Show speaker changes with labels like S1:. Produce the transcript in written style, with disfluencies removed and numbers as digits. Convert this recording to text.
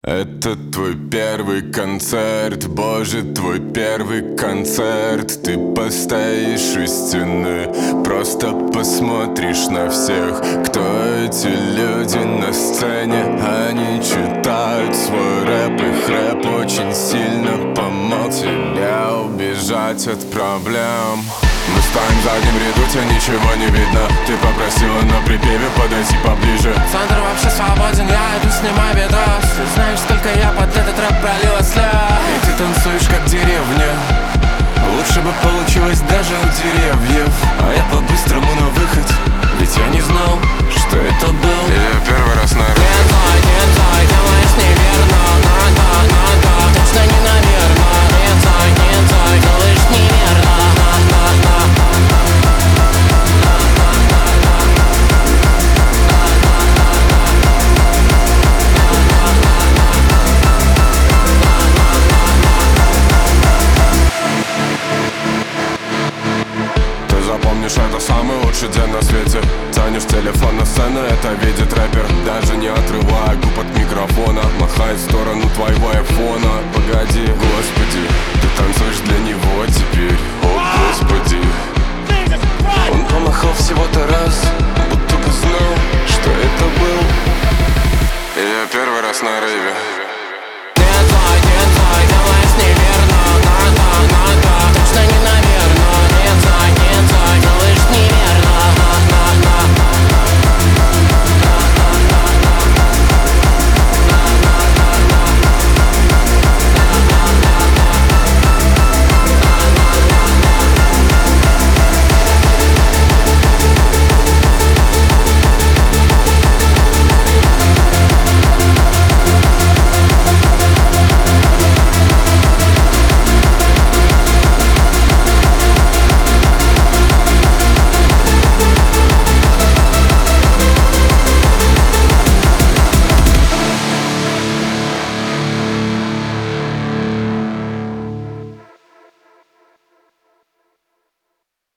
S1: Это твой первый концерт, боже, твой первый концерт. Ты постоишь у стены, просто посмотришь на всех. Кто эти люди на сцене? Они читают свой рэп, их рэп очень сильно помог тебе убежать от проблем. Мы стоим в заднем ряду, тебя ничего не видно. Ты попросила на припеве подойти поближе.
S2: Центр вообще свободен, я иду, снимай видос. Ты знаешь, сколько я под этот рэп пролила слез.
S1: И ты танцуешь как деревня. Лучше бы получилось даже у деревьев. А я по-быстрому на выход, ведь я не знал, что это был. Я первый раз на рэп.
S2: Нет, зай, делаешь неверно. Надо, точно не наверно. Нет, зай, делаешь неверно.
S1: Помнишь, это самый лучший день на свете. Тянешь телефон на сцену, это видит рэпер. Даже не отрывая губ от микрофона, махает в сторону твоего айфона. Погоди, господи, ты танцуешь для него теперь. О, господи. Он помахал всего-то раз, будто бы знал, что это был. И я первый раз на рэве.